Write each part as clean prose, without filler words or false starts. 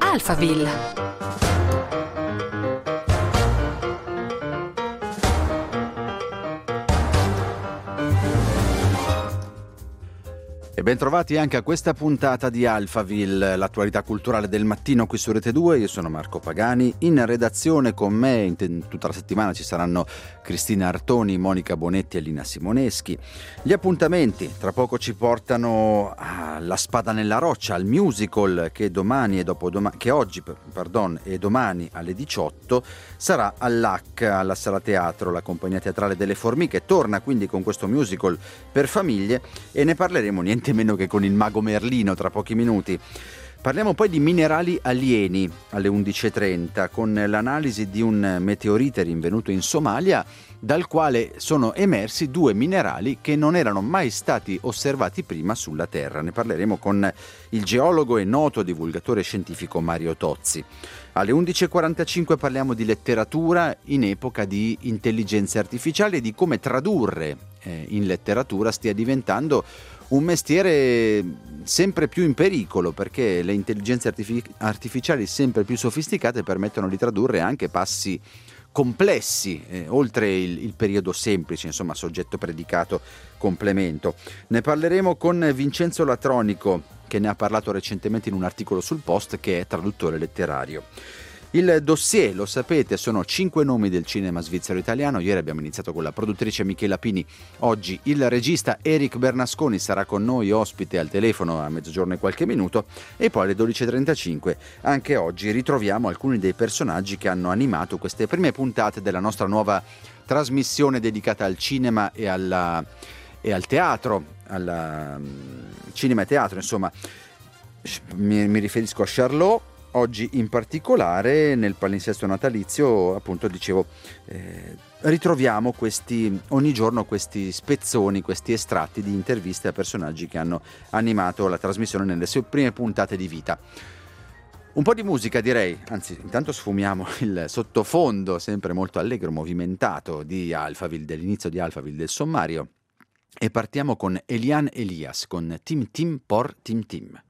Alphaville. E bentrovati anche a questa puntata di Alphaville, l'attualità culturale del mattino qui su Rete 2. Io sono Marco Pagani, in redazione con me in tutta la settimana ci saranno Cristina Artoni, Monica Bonetti e Lina Simoneschi. Gli appuntamenti tra poco ci portano alla Spada nella roccia, al musical che oggi e domani alle 18 sarà all'Hack, alla Sala Teatro. La compagnia teatrale delle Formiche torna quindi con questo musical per famiglie e ne parleremo niente meno che con il mago Merlino tra pochi minuti. Parliamo poi di minerali alieni alle 11.30 con l'analisi di un meteorite rinvenuto in Somalia dal quale sono emersi 2 minerali che non erano mai stati osservati prima sulla Terra. Ne parleremo con il geologo e noto divulgatore scientifico Mario Tozzi. Alle 11.45 parliamo di letteratura in epoca di intelligenze artificiali e di come tradurre in letteratura stia diventando un mestiere sempre più in pericolo, perché le intelligenze artificiali sempre più sofisticate permettono di tradurre anche passi complessi, oltre il periodo semplice, insomma soggetto predicato complemento. Ne parleremo con Vincenzo Latronico, che ne ha parlato recentemente in un articolo sul Post, che è traduttore letterario. Il dossier, lo sapete, sono 5 nomi del cinema svizzero-italiano. Ieri abbiamo iniziato con la produttrice Michela Pini, oggi il regista Eric Bernasconi sarà con noi ospite al telefono a mezzogiorno e qualche minuto, e poi alle 12.35 anche oggi ritroviamo alcuni dei personaggi che hanno animato queste prime puntate della nostra nuova trasmissione dedicata al cinema e al teatro, al cinema e teatro, insomma. Mi riferisco a Charlot. Oggi in particolare nel palinsesto natalizio, appunto dicevo, ritroviamo ogni giorno questi spezzoni, questi estratti di interviste a personaggi che hanno animato la trasmissione nelle sue prime puntate di vita. Un po' di musica, direi, anzi intanto sfumiamo il sottofondo sempre molto allegro, movimentato di Alphaville, dell'inizio di Alphaville, del sommario, e partiamo con Eliane Elias con Tim Tim por Tim Tim.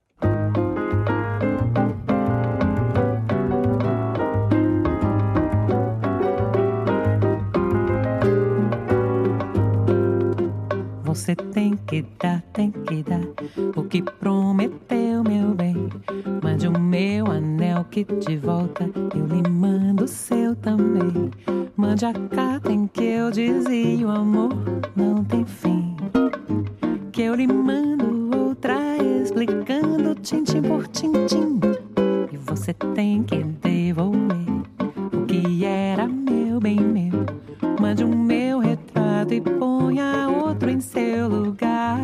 Você tem que dar o que prometeu, meu bem. Mande o meu anel que de volta eu lhe mando o seu também. Mande a carta em que eu dizia o amor não tem fim. Que eu lhe mando outra explicando tintim por tintim. E você tem que devolver o que era meu, bem meu. Mande o meu retrato e ponha outro em seu lugar.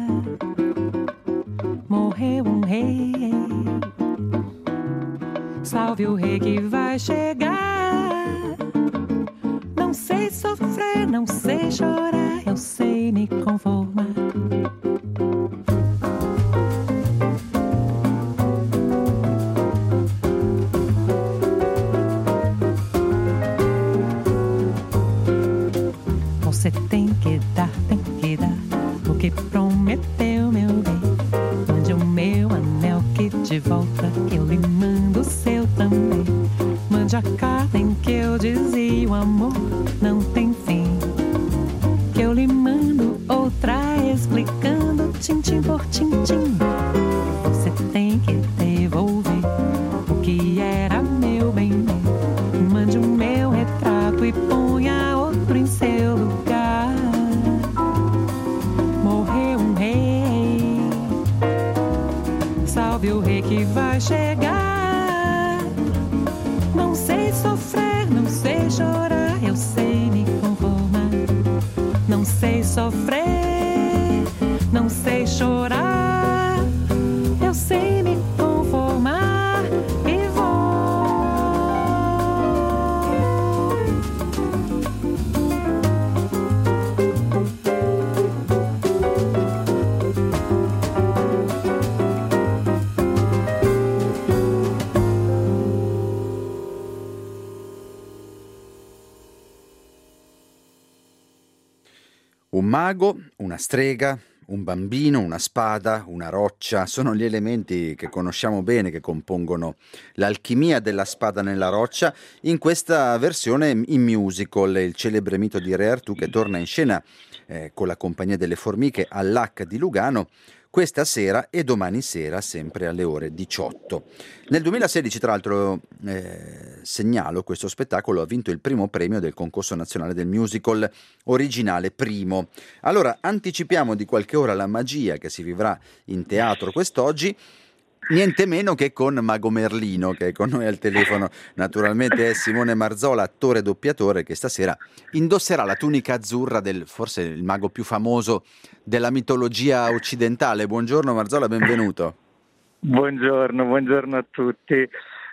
Morreu um rei, salve o rei que vai chegar. Não sei sofrer, não sei chorar, eu sei me conformar. Você tem que dar o que prometeu, meu bem. Mande o meu anel que de volta eu lhe mando o seu também. Mande a carta em que eu dizia o amor não tem fim. Que eu lhe mando outra explicando tintim por tintim. Você tem que devolver o que era meu, bem meu. Mande o meu retrato e ponha outro em seu lugar. Morreu um rei, salve o rei que vai chegar. Não sei sofrer, não sei chorar, eu sei me conformar. Não sei sofrer, não sei chorar, eu sei me conformar e vou. Un mago, una strega, un bambino, una spada, una roccia, sono gli elementi che conosciamo bene, che compongono l'alchimia della spada nella roccia, in questa versione in musical, il celebre mito di Re Artù che torna in scena con la Compagnia delle Formiche all'H di Lugano questa sera e domani sera sempre alle ore 18. Nel 2016, tra l'altro, segnalo, questo spettacolo ha vinto il primo premio del concorso nazionale del musical originale primo. Allora, anticipiamo di qualche ora la magia che si vivrà in teatro quest'oggi, niente meno che con Mago Merlino, che è con noi al telefono. Naturalmente è Simone Marzola, attore e doppiatore, che stasera indosserà la tunica azzurra del forse il mago più famoso della mitologia occidentale. Buongiorno Marzola, benvenuto. Buongiorno a tutti.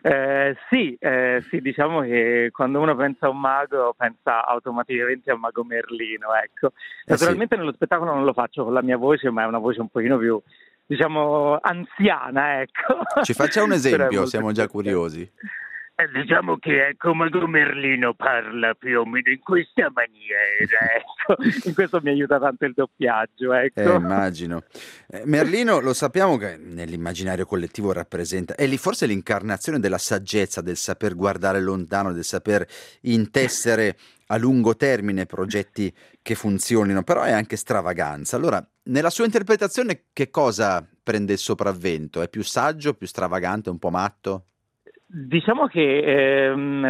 Sì, diciamo che quando uno pensa a un mago pensa automaticamente a Mago Merlino, ecco. Naturalmente nello spettacolo non lo faccio con la mia voce, ma è una voce un pochino più, diciamo, anziana, ecco. Ci faccia un esempio, siamo già curiosi. Diciamo che ecco, Mago Merlino parla più o meno in questa maniera, ecco. In questo mi aiuta tanto il doppiaggio, ecco. Immagino. Merlino lo sappiamo che nell'immaginario collettivo rappresenta, è lì forse l'incarnazione della saggezza, del saper guardare lontano, del saper intessere a lungo termine progetti che funzionino, però è anche stravaganza. Allora, nella sua interpretazione che cosa prende il sopravvento? È più saggio, più stravagante, un po' matto? Diciamo che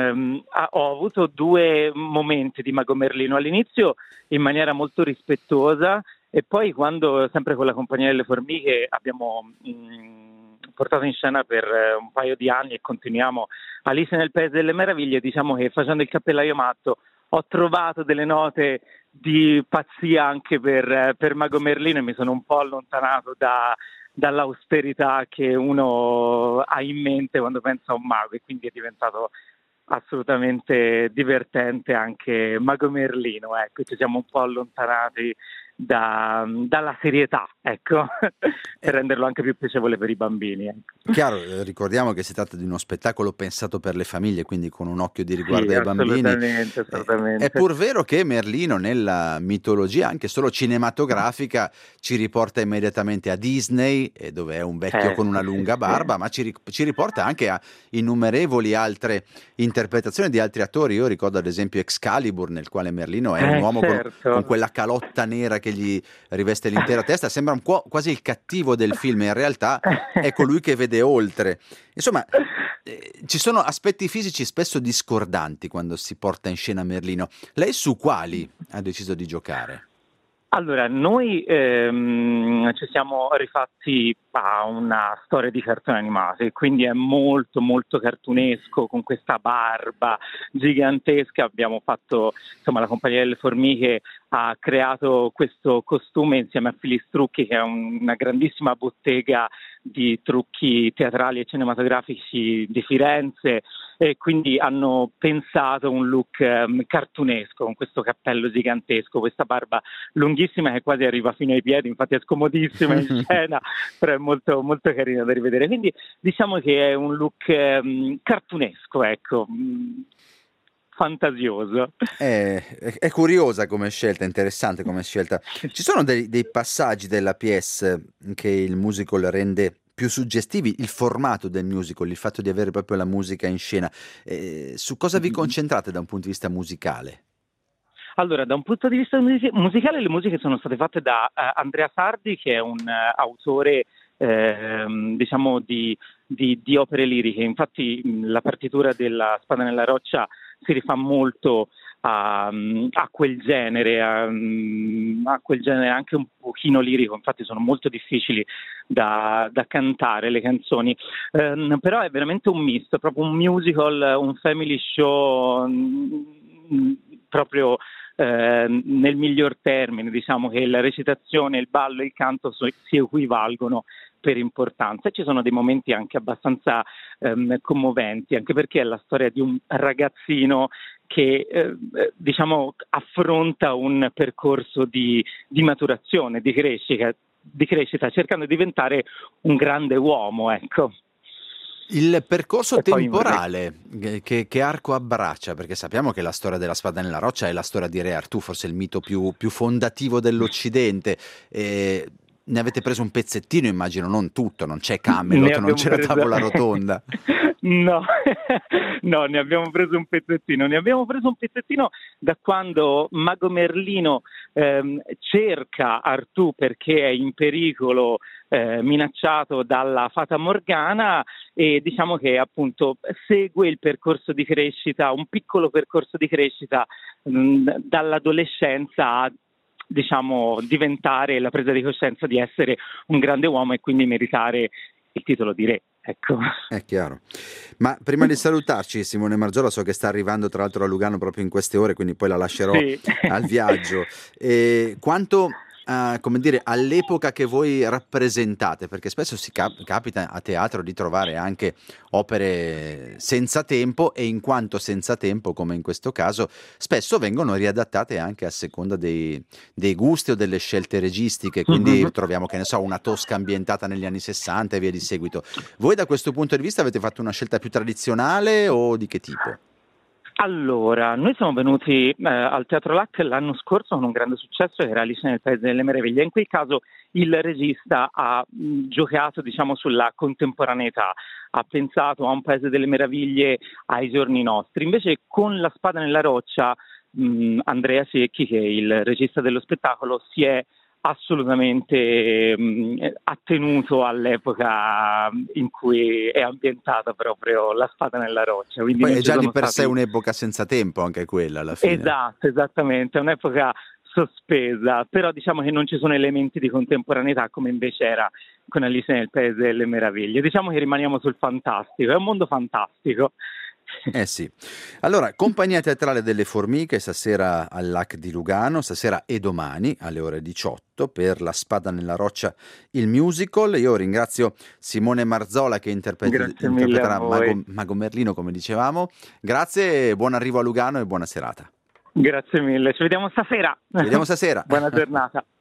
ho avuto due momenti di Mago Merlino. All'inizio in maniera molto rispettosa e poi quando, sempre con la Compagnia delle Formiche, abbiamo portato in scena per un paio di anni e continuiamo Alice nel Paese delle Meraviglie, diciamo che facendo il cappellaio matto ho trovato delle note di pazzia anche per Mago Merlino e mi sono un po' allontanato dall'austerità che uno ha in mente quando pensa a un mago, e quindi è diventato assolutamente divertente anche Mago Merlino, ecco, ci siamo un po' allontanati dalla serietà, ecco, per renderlo anche più piacevole per i bambini, ecco. Chiaro, ricordiamo che si tratta di uno spettacolo pensato per le famiglie, quindi con un occhio di riguardo Sì, ai bambini. assolutamente. È pur vero che Merlino nella mitologia, anche solo cinematografica, ci riporta immediatamente a Disney, dove è un vecchio con una lunga barba, ma ci riporta anche a innumerevoli altre interpretazioni di altri attori. Io ricordo ad esempio Excalibur, nel quale Merlino è un uomo con quella calotta nera che gli riveste l'intera testa, sembra quasi il cattivo del film, in realtà è colui che vede oltre. Insomma, ci sono aspetti fisici spesso discordanti quando si porta in scena Merlino. Lei su quali ha deciso di giocare? Allora, noi ci siamo rifatti a una storia di cartoni animati, quindi è molto molto cartunesco, con questa barba gigantesca. Abbiamo fatto, insomma, la Compagnia delle Formiche ha creato questo costume insieme a Filistrucchi, che è una grandissima bottega di trucchi teatrali e cinematografici di Firenze, e quindi hanno pensato un look cartunesco con questo cappello gigantesco, questa barba lunghissima che quasi arriva fino ai piedi, infatti è scomodissima in scena, però è molto, molto carina da rivedere. Quindi diciamo che è un look cartunesco, ecco, fantasioso. È curiosa come scelta, interessante come scelta. Ci sono dei passaggi della pièce che il musical rende più suggestivi, il formato del musical, il fatto di avere proprio la musica in scena. Su cosa vi concentrate da un punto di vista musicale? Allora, da un punto di vista musicale, le musiche sono state fatte da Andrea Sardi, che è un autore diciamo di opere liriche. Infatti la partitura della Spada nella Roccia si rifà molto a quel genere, a quel genere anche un pochino lirico. Infatti sono molto difficili da cantare le canzoni, però è veramente un misto, proprio un musical, un family show, proprio nel miglior termine. Diciamo che la recitazione, il ballo e il canto si equivalgono per importanza, e ci sono dei momenti anche abbastanza commoventi, anche perché è la storia di un ragazzino che diciamo affronta un percorso di maturazione, di crescita, cercando di diventare un grande uomo, ecco. Il percorso E poi temporale che arco abbraccia? Perché sappiamo che la storia della spada nella roccia è la storia di Re Artù, forse il mito più fondativo dell'Occidente. Ne avete preso un pezzettino, immagino, non tutto, non c'è Camelot, non c'è la tavola rotonda. No, no, ne abbiamo preso un pezzettino. Ne abbiamo preso un pezzettino da quando Mago Merlino cerca Artù perché è in pericolo, minacciato dalla Fata Morgana, e diciamo che appunto segue il percorso di crescita, un piccolo percorso di crescita dall'adolescenza a, diciamo, diventare la presa di coscienza di essere un grande uomo e quindi meritare il titolo di re. Ecco. È chiaro. Ma prima di salutarci, Simone Marzola, so che sta arrivando tra l'altro a Lugano proprio in queste ore, quindi poi la lascerò Sì. al viaggio. Quanto, come dire, all'epoca che voi rappresentate, perché spesso si capita a teatro di trovare anche opere senza tempo, e in quanto senza tempo, come in questo caso, spesso vengono riadattate anche a seconda dei gusti o delle scelte registiche, quindi troviamo, che ne so, una Tosca ambientata negli anni 60 e via di seguito. Voi da questo punto di vista avete fatto una scelta più tradizionale o di che tipo? Allora, noi siamo venuti al Teatro LAC l'anno scorso con un grande successo, che era Alice nel Paese delle Meraviglie. In quel caso il regista ha giocato, diciamo, sulla contemporaneità, ha pensato a un Paese delle Meraviglie ai giorni nostri. Invece con La Spada nella Roccia, Andrea Secchi, che è il regista dello spettacolo, si è assolutamente attenuto all'epoca in cui è ambientata proprio La Spada nella Roccia. Quindi Poi è già di per sé un'epoca senza tempo anche quella, alla fine. Esatto, esattamente, è un'epoca sospesa, però diciamo che non ci sono elementi di contemporaneità come invece era con Alice nel Paese delle Meraviglie. Diciamo che rimaniamo sul fantastico, è un mondo fantastico. Eh sì. Allora, Compagnia Teatrale delle Formiche stasera al LAC di Lugano, stasera e domani alle ore 18 per La Spada nella Roccia, il musical. Io ringrazio Simone Marzola che interpreterà Mago Merlino, come dicevamo. Grazie, buon arrivo a Lugano e buona serata. Grazie mille, ci vediamo stasera. Ci vediamo stasera. Buona giornata.